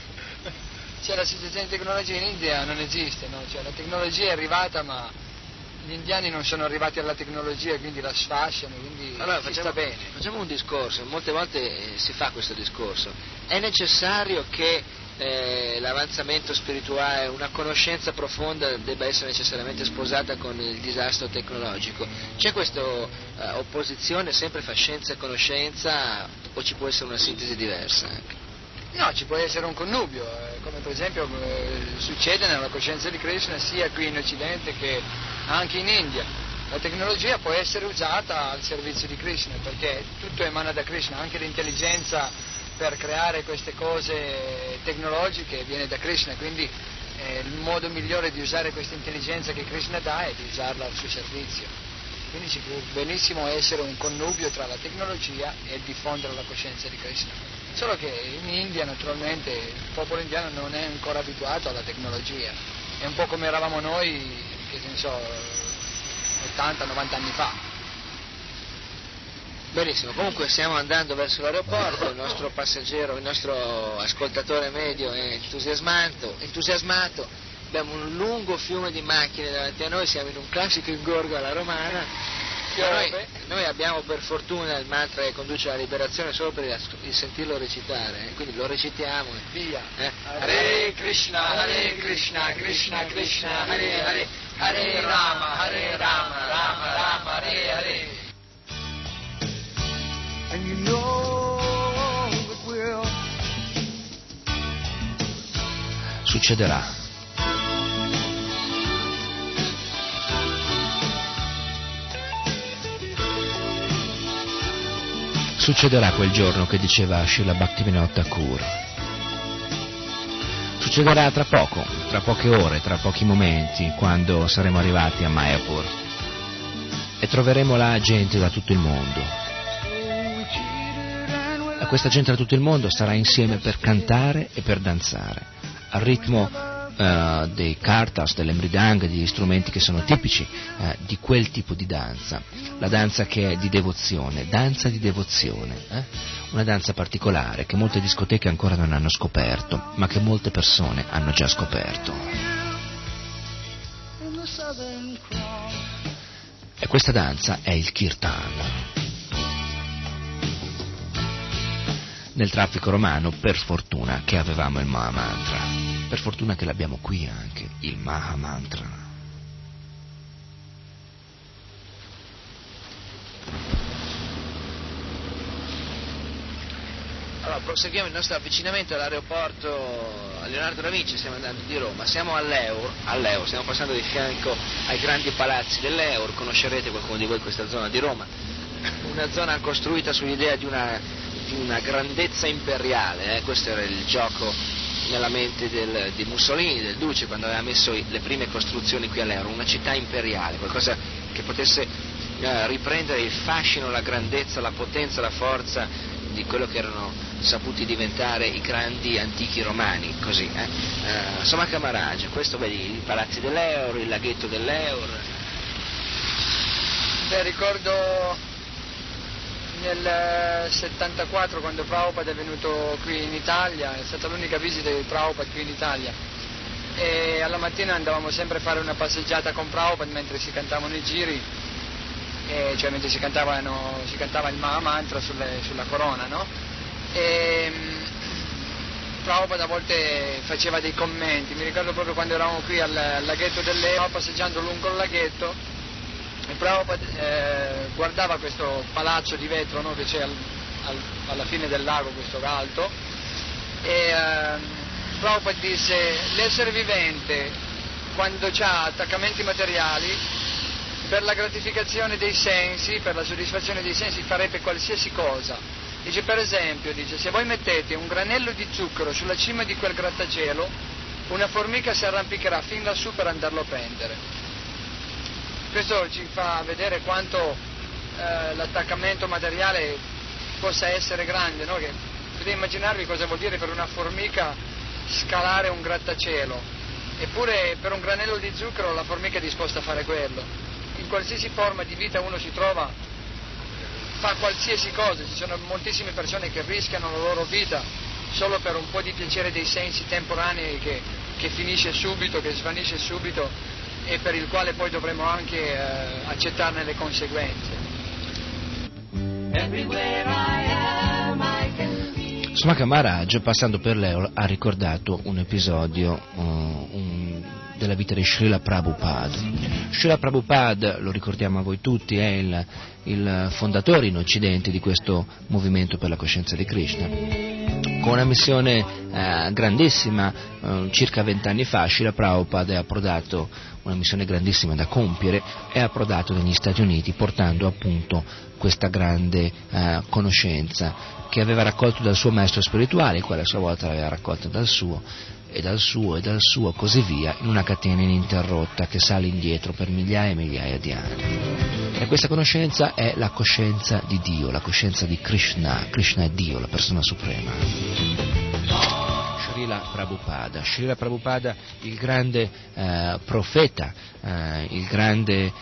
Cioè, la situazione tecnologica in India non esiste, no? Cioè, la tecnologia è arrivata, ma gli indiani non sono arrivati alla tecnologia, quindi la sfasciano, quindi
allora,
sta bene.
Facciamo un discorso, molte volte si fa questo discorso. È necessario che l'avanzamento spirituale, una conoscenza profonda debba essere necessariamente sposata con il disastro tecnologico? C'è questa opposizione, sempre fa scienza e conoscenza, o ci può essere una sintesi diversa anche?
No, ci può essere un connubio, come per esempio succede nella coscienza di Krishna sia qui in Occidente che anche in India. La tecnologia può essere usata al servizio di Krishna, perché tutto emana da Krishna, anche l'intelligenza per creare queste cose tecnologiche viene da Krishna, quindi il modo migliore di usare questa intelligenza che Krishna dà è di usarla al suo servizio. Quindi ci può benissimo essere un connubio tra la tecnologia e il diffondere la coscienza di Krishna. Solo che in India naturalmente il popolo indiano non è ancora abituato alla tecnologia, è un po' come eravamo noi, che ne so, 80-90 anni fa.
Benissimo, comunque stiamo andando verso l'aeroporto, il nostro passeggero, il nostro ascoltatore medio è entusiasmato, abbiamo un lungo fiume di macchine davanti a noi, siamo in un classico ingorgo alla romana. Noi abbiamo per fortuna il mantra che conduce alla liberazione solo per il sentirlo recitare, quindi lo recitiamo e
via.
Hare Krishna, Krishna Krishna, Hare Hare, Hare Rama, Rama Rama, Hare Hare. And you know it will.
Succederà. Succederà quel giorno che diceva Srila Bhaktivinoda Thakur. Succederà tra poco, tra poche ore, tra pochi momenti, quando saremo arrivati a Mayapur e troveremo là gente da tutto il mondo. Questa gente da tutto il mondo sarà insieme per cantare e per danzare, al ritmo dei kartas, delle mridang, degli strumenti che sono tipici di quel tipo di danza, la danza che è di devozione, una danza particolare che molte discoteche ancora non hanno scoperto, ma che molte persone hanno già scoperto. E questa danza è il kirtan. Nel traffico romano, per fortuna che avevamo il Mahamantra, per fortuna che l'abbiamo qui anche, il Mahamantra.
Allora, proseguiamo il nostro avvicinamento all'aeroporto a Leonardo da Vinci, stiamo andando di Roma, siamo all'Eur, stiamo passando di fianco ai grandi palazzi dell'Eur, conoscerete qualcuno di voi questa zona di Roma, una zona costruita sull'idea di una grandezza imperiale, questo era il gioco nella mente di Mussolini, del Duce, quando aveva messo le prime costruzioni qui all'Eur, una città imperiale, qualcosa che potesse riprendere il fascino, la grandezza, la potenza, la forza di quello che erano saputi diventare i grandi antichi romani, così. Somaka Maharaj, questo vedi i palazzi dell'Eur, il laghetto dell'Eur.
Ricordo nel 74 quando Prabhupada è venuto qui in Italia, è stata l'unica visita di Prabhupada qui in Italia, e alla mattina andavamo sempre a fare una passeggiata con Prabhupada mentre si cantavano i giri, cioè mentre si cantava il Mahamantra sulla corona, no? E Prabhupada a volte faceva dei commenti. Mi ricordo proprio quando eravamo qui al laghetto dell'Eur, passeggiando lungo il laghetto, e Prabhupada guardava questo palazzo di vetro, no, che c'è alla fine del lago, questo alto, e Prabhupada disse: l'essere vivente, quando ha attaccamenti materiali, per la gratificazione dei sensi, per la soddisfazione dei sensi, farebbe qualsiasi cosa. Dice, per esempio, se voi mettete un granello di zucchero sulla cima di quel grattacielo, una formica si arrampicherà fin lassù per andarlo a prendere. Questo ci fa vedere quanto l'attaccamento materiale possa essere grande, no? Che potete immaginarvi cosa vuol dire per una formica scalare un grattacielo, eppure per un granello di zucchero la formica è disposta a fare quello. In qualsiasi forma di vita uno si trova, fa qualsiasi cosa. Ci sono moltissime persone che rischiano la loro vita solo per un po' di piacere dei sensi temporanei che finisce subito, che svanisce subito, e per il quale poi dovremo anche accettarne le conseguenze.
Somaka Maharaj, passando per l'Eur, ha ricordato un episodio della vita di Srila Prabhupada. Srila Prabhupada, lo ricordiamo a voi tutti, è il fondatore in Occidente di questo movimento per la coscienza di Krishna. Con una missione grandissima, circa 20 anni fa, Srila Prabhupada è approdato, una missione grandissima da compiere, è approdato negli Stati Uniti portando appunto questa grande conoscenza che aveva raccolto dal suo maestro spirituale, il quale a sua volta l'aveva raccolta dal suo, così via, in una catena ininterrotta che sale indietro per migliaia e migliaia di anni. E questa conoscenza è la coscienza di Dio, la coscienza di Krishna. Krishna è Dio, la persona suprema. Srila Prabhupada, il grande profeta, il grande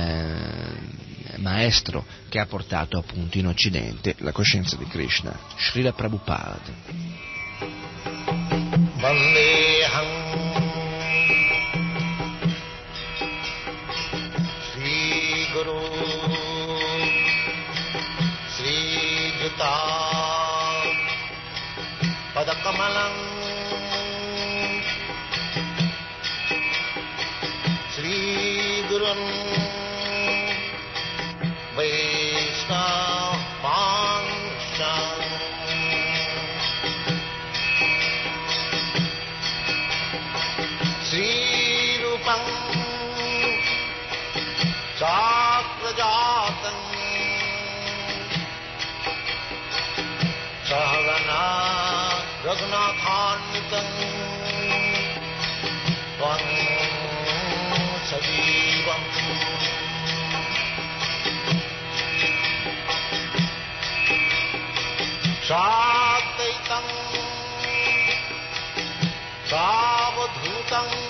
maestro che ha portato appunto in Occidente la coscienza di Krishna. Srila Prabhupada.
Vandeham Sri Guru Sri Juta Padakamalam Sri Gurun Vaishnava Panshan Sri Rupam Chakrajatam Sahagana Raghunathanvitam Tvam Sajivam Sadvaitam Savadhutam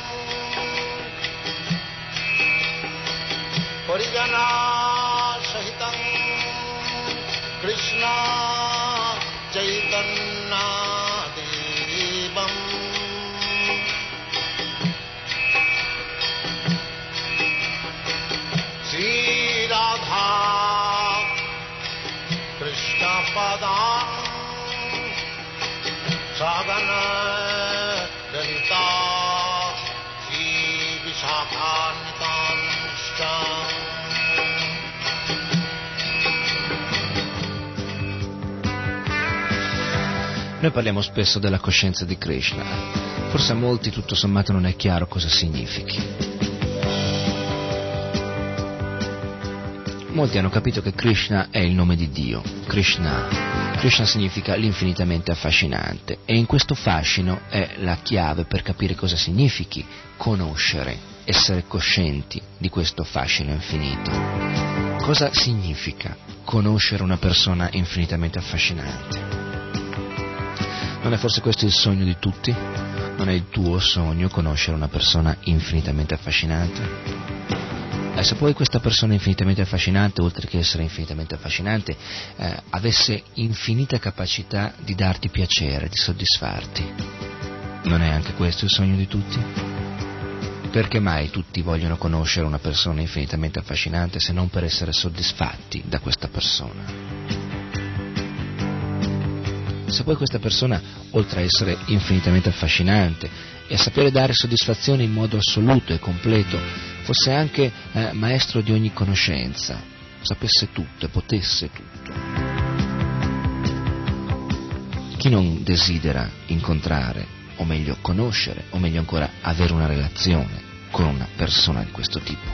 Krishna Chaitanya Devam Sri Radha Krishna Padam Sagana Dalita Sri Vishakhanitanscha.
Noi parliamo spesso della coscienza di Krishna, forse a molti tutto sommato non è chiaro cosa significhi. Molti hanno capito che Krishna è il nome di Dio, Krishna significa l'infinitamente affascinante e in questo fascino è la chiave per capire cosa significhi conoscere, essere coscienti di questo fascino infinito. Cosa significa conoscere una persona infinitamente affascinante? Non è forse questo il sogno di tutti? Non è il tuo sogno conoscere una persona infinitamente affascinante? E se poi questa persona infinitamente affascinante, oltre che essere infinitamente affascinante, avesse infinita capacità di darti piacere, di soddisfarti, non è anche questo il sogno di tutti? Perché mai tutti vogliono conoscere una persona infinitamente affascinante se non per essere soddisfatti da questa persona? Se poi questa persona, oltre a essere infinitamente affascinante e a sapere dare soddisfazione in modo assoluto e completo, fosse anche maestro di ogni conoscenza, sapesse tutto e potesse tutto, chi non desidera incontrare, o meglio conoscere, o meglio ancora avere una relazione con una persona di questo tipo?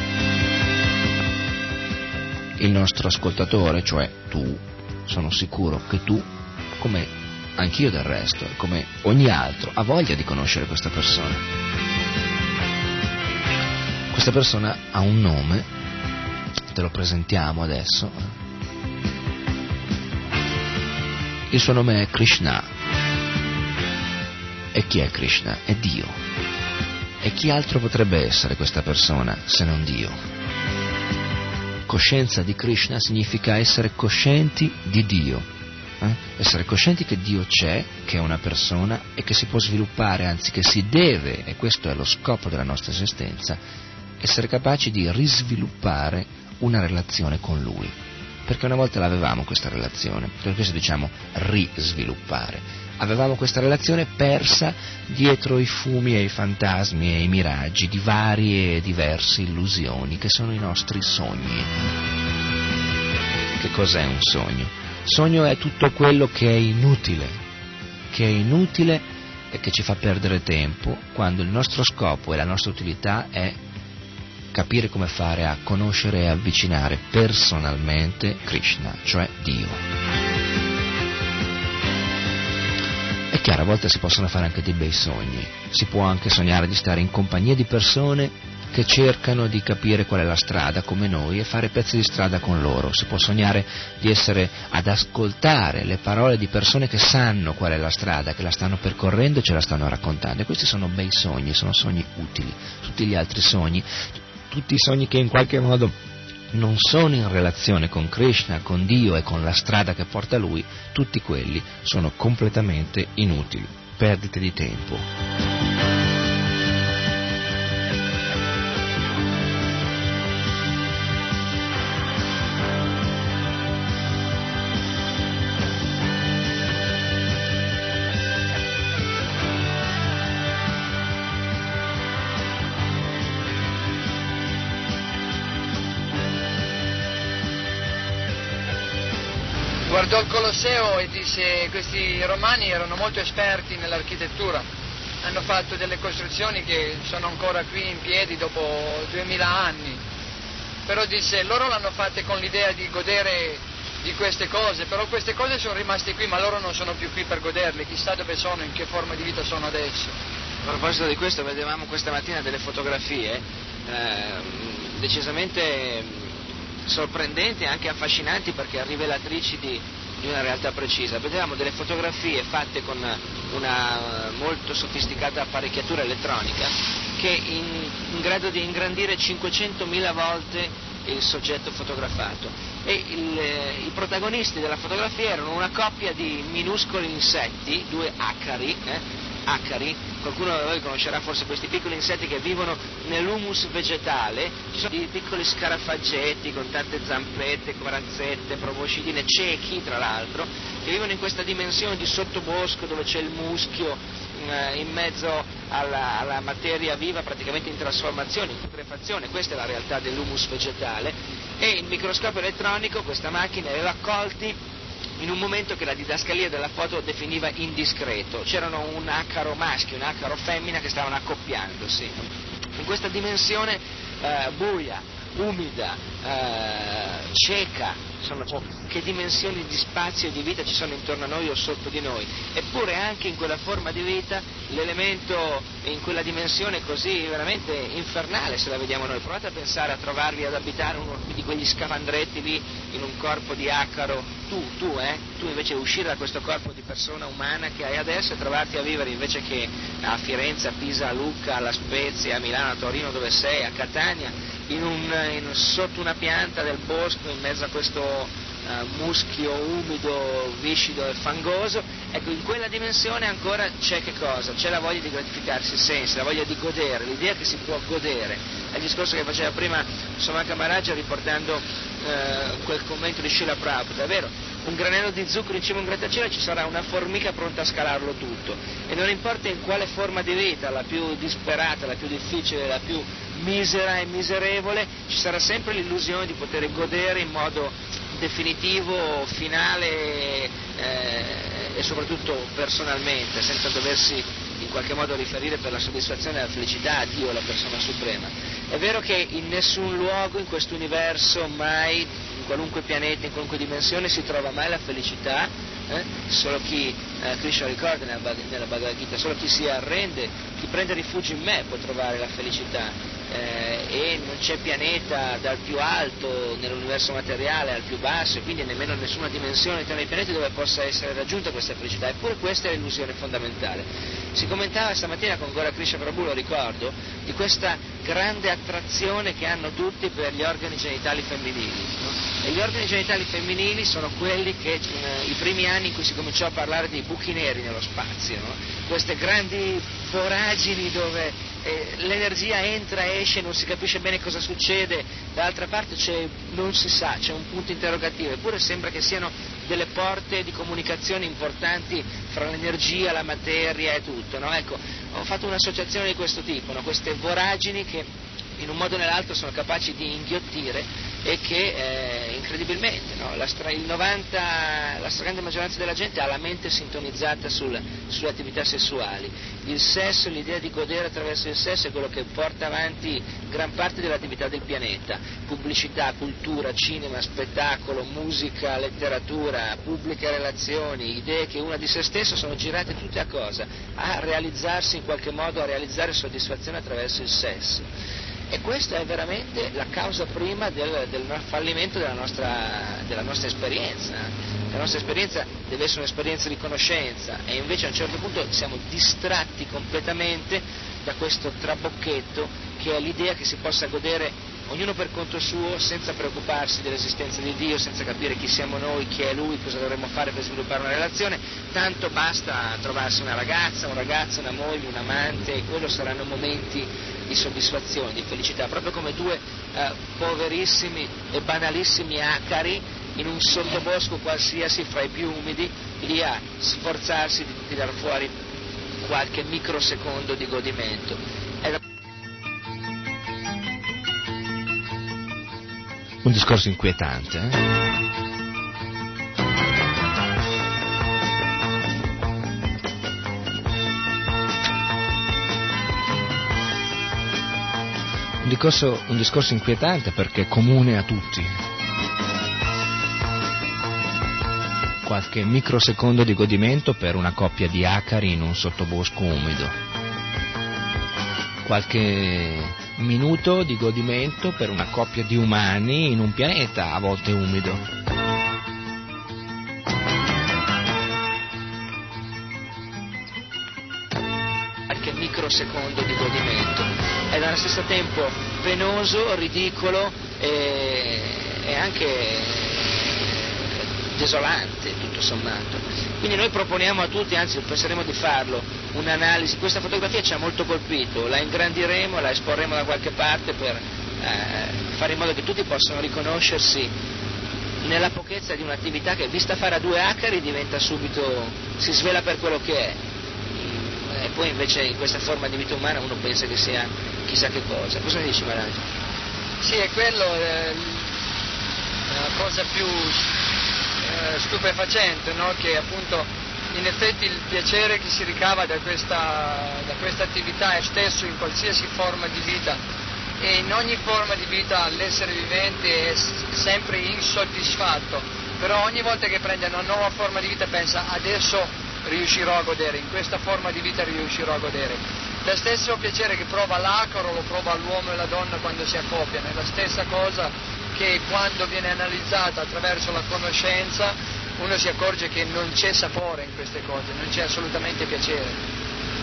Il nostro ascoltatore, cioè tu, sono sicuro che tu, come anch'io del resto, come ogni altro, ha voglia di conoscere questa persona. Questa persona ha un nome, te lo presentiamo adesso. Il suo nome è Krishna. E chi è Krishna? È Dio. E chi altro potrebbe essere questa persona se non Dio? Coscienza di Krishna significa essere coscienti di Dio. Essere coscienti che Dio c'è, che è una persona e che si può sviluppare, anzi che si deve, e questo è lo scopo della nostra esistenza, essere capaci di risviluppare una relazione con Lui, perché una volta l'avevamo questa relazione, per questo diciamo risviluppare. Avevamo questa relazione persa dietro i fumi e i fantasmi e i miraggi di varie e diverse illusioni che sono i nostri sogni. Che cos'è un sogno? Sogno è tutto quello che è inutile e che ci fa perdere tempo quando il nostro scopo e la nostra utilità è capire come fare a conoscere e avvicinare personalmente Krishna, cioè Dio. È chiaro, a volte si possono fare anche dei bei sogni, si può anche sognare di stare in compagnia di persone che cercano di capire qual è la strada come noi e fare pezzi di strada con loro. Si può sognare di essere ad ascoltare le parole di persone che sanno qual è la strada, che la stanno percorrendo e ce la stanno raccontando. E questi sono bei sogni, sono sogni utili. Tutti gli altri sogni, tutti i sogni che in qualche modo non sono in relazione con Krishna, con Dio e con la strada che porta a Lui, tutti quelli sono completamente inutili, perdite di tempo.
Guardò il Colosseo e disse: questi romani erano molto esperti nell'architettura, hanno fatto delle costruzioni che sono ancora qui in piedi dopo 2000 anni, però disse loro l'hanno fatte con l'idea di godere di queste cose, però queste cose sono rimaste qui, ma loro non sono più qui per goderle, chissà dove sono, in che forma di vita sono adesso.
A proposito di questo, vedevamo questa mattina delle fotografie decisamente sorprendenti e anche affascinanti, perché rivelatrici di una realtà precisa. Vedevamo delle fotografie fatte con una molto sofisticata apparecchiatura elettronica che in grado di ingrandire 500.000 volte il soggetto fotografato. E i protagonisti della fotografia erano una coppia di minuscoli insetti, 2 acari, qualcuno di voi conoscerà forse questi piccoli insetti che vivono nell'humus vegetale. Ci sono dei piccoli scarafaggetti con tante zampette, corazzette, proboscidine, ciechi tra l'altro, che vivono in questa dimensione di sottobosco dove c'è il muschio in mezzo alla materia viva, praticamente in trasformazione, in putrefazione. Questa è la realtà dell'humus vegetale, e il microscopio elettronico, questa macchina, li ha raccolti in un momento che la didascalia della foto definiva indiscreto. C'erano un acaro maschio e un acaro femmina che stavano accoppiandosi. In questa dimensione buia, umida, cieca, insomma, che dimensioni di spazio e di vita ci sono intorno a noi o sotto di noi. Eppure anche in quella forma di vita l'elemento in quella dimensione così veramente infernale, se la vediamo noi. Provate a pensare a trovarvi ad abitare uno di quegli scafandretti lì in un corpo di acaro, tu invece uscire da questo corpo di persona umana che hai adesso e trovarti a vivere invece che a Firenze, a Pisa, a Lucca, alla Spezia, a Milano, a Torino dove sei, a Catania, sotto una pianta del bosco in mezzo a questo muschio umido, viscido e fangoso. Ecco, in quella dimensione ancora c'è che cosa? C'è la voglia di gratificarsi i sensi, la voglia di godere, l'idea che si può godere. È il discorso che faceva prima Somaka Maharaj riportando quel commento di Srila Prabhupada. È vero, un granello di zucchero in cima a un grattacielo, ci sarà una formica pronta a scalarlo tutto, e non importa in quale forma di vita, la più disperata, la più difficile, la più misera e miserevole, ci sarà sempre l'illusione di poter godere in modo definitivo, finale e soprattutto personalmente, senza doversi in qualche modo riferire per la soddisfazione e la felicità a Dio, la persona suprema. È vero che in nessun luogo in questo universo, mai, in qualunque pianeta, in qualunque dimensione, si trova mai la felicità, solo chi, Krishna ricorda nella Bhagavad Gita, solo chi si arrende, chi prende rifugio in me può trovare la felicità. E non c'è pianeta dal più alto nell'universo materiale al più basso, e quindi nemmeno nessuna dimensione tra i pianeti dove possa essere raggiunta questa felicità. Eppure questa è l'illusione fondamentale. Si commentava stamattina con Gora Krishna Prabhu, lo ricordo, di questa grande attrazione che hanno tutti per gli organi genitali femminili, no? E gli organi genitali femminili sono quelli che i primi anni in cui si cominciò a parlare dei buchi neri nello spazio, no? Queste grandi voragini dove l'energia entra e esce, non si capisce bene cosa succede, dall'altra parte non si sa, c'è un punto interrogativo, eppure sembra che siano delle porte di comunicazione importanti fra l'energia, la materia e tutto, no? Ecco, ho fatto un'associazione di questo tipo, no? Queste voragini che in un modo o nell'altro sono capaci di inghiottire e che incredibilmente, no? La stragrande maggioranza della gente ha la mente sintonizzata sulle attività sessuali. Il sesso, l'idea di godere attraverso il sesso è quello che porta avanti gran parte dell'attività del pianeta. Pubblicità, cultura, cinema, spettacolo, musica, letteratura, pubbliche relazioni, idee che una di se stesso sono girate tutte a cosa? A realizzarsi in qualche modo, a realizzare soddisfazione attraverso il sesso. E questa è veramente la causa prima del fallimento della nostra esperienza. La nostra esperienza deve essere un'esperienza di conoscenza, e invece a un certo punto siamo distratti completamente da questo trabocchetto che è l'idea che si possa godere ognuno per conto suo, senza preoccuparsi dell'esistenza di Dio, senza capire chi siamo noi, chi è Lui, cosa dovremmo fare per sviluppare una relazione. Tanto basta trovarsi una ragazza, un ragazzo, una moglie, un amante, e quello saranno momenti di soddisfazione, di felicità, proprio come 2 poverissimi e banalissimi acari in un sottobosco qualsiasi fra i più umidi, lì a sforzarsi di tirare fuori qualche microsecondo di godimento.
Un discorso inquietante, Un discorso inquietante perché è comune a tutti. Qualche microsecondo di godimento per una coppia di acari in un sottobosco umido. Qualche minuto di godimento per una coppia di umani in un pianeta a volte umido.
qualche microsecondo di godimento. È allo stesso tempo penoso, ridicolo e anche desolante, tutto sommato. Quindi noi proponiamo a tutti, anzi penseremo di farlo, un'analisi. Questa fotografia ci ha molto colpito, la ingrandiremo, la esporremo da qualche parte per fare in modo che tutti possano riconoscersi nella pochezza di un'attività che, vista fare a due acari, diventa subito, si svela per quello che è, e poi invece in questa forma di vita umana uno pensa che sia chissà che cosa. Cosa ne dici, Marangi?
Sì, è quello la cosa più stupefacente, no? Che appunto in effetti il piacere che si ricava da questa attività è stesso in qualsiasi forma di vita, e in ogni forma di vita l'essere vivente è sempre insoddisfatto, però ogni volta che prende una nuova forma di vita pensa: adesso riuscirò a godere, in questa forma di vita riuscirò a godere. Lo stesso piacere che prova l'acaro lo prova l'uomo e la donna quando si accoppiano, è la stessa cosa che quando viene analizzata attraverso la conoscenza uno si accorge che non c'è sapore in queste cose, non c'è assolutamente piacere.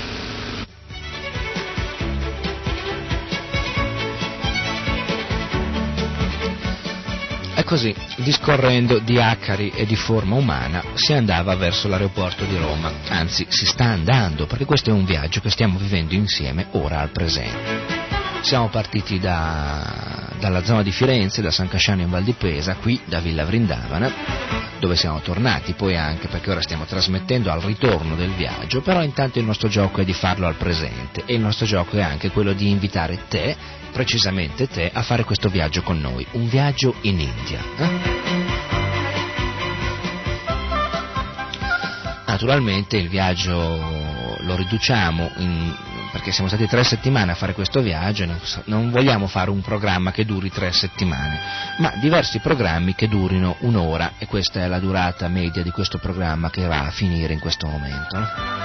E così, discorrendo di acari e di forma umana, si andava verso l'aeroporto di Roma, anzi si sta andando, perché questo è un viaggio che stiamo vivendo insieme ora al presente. Siamo partiti dalla zona di Firenze, da San Casciano in Val di Pesa, qui da Villa Vrindavana, dove siamo tornati poi anche perché ora stiamo trasmettendo al ritorno del viaggio, però intanto il nostro gioco è di farlo al presente, e il nostro gioco è anche quello di invitare te, precisamente te, a fare questo viaggio con noi, un viaggio in India. Naturalmente il viaggio lo riduciamo perché siamo stati 3 settimane a fare questo viaggio e non vogliamo fare un programma che duri 3 settimane, ma diversi programmi che durino un'ora, e questa è la durata media di questo programma che va a finire in questo momento.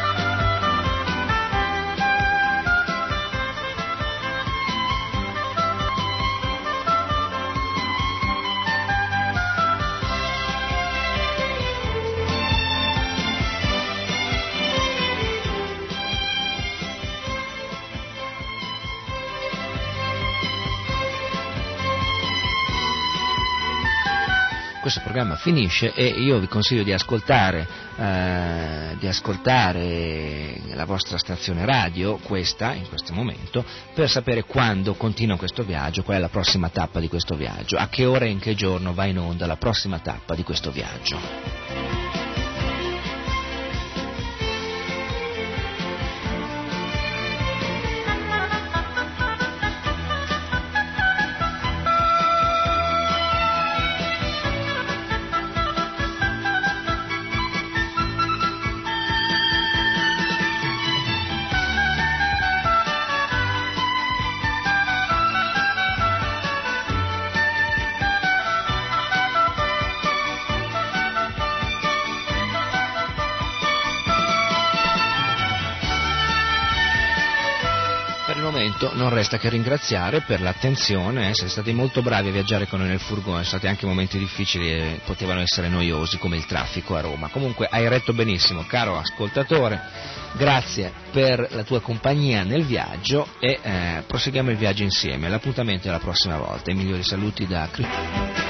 Questo programma finisce e io vi consiglio di ascoltare la vostra stazione radio, questa, in questo momento, per sapere quando continua questo viaggio, qual è la prossima tappa di questo viaggio, a che ora e in che giorno va in onda la prossima tappa di questo viaggio. Non resta che ringraziare per l'attenzione, siete stati molto bravi a viaggiare con noi nel furgone, sono stati anche momenti difficili e potevano essere noiosi come il traffico a Roma. Comunque hai retto benissimo, caro ascoltatore, grazie per la tua compagnia nel viaggio e proseguiamo il viaggio insieme. L'appuntamento è la prossima volta. I migliori saluti da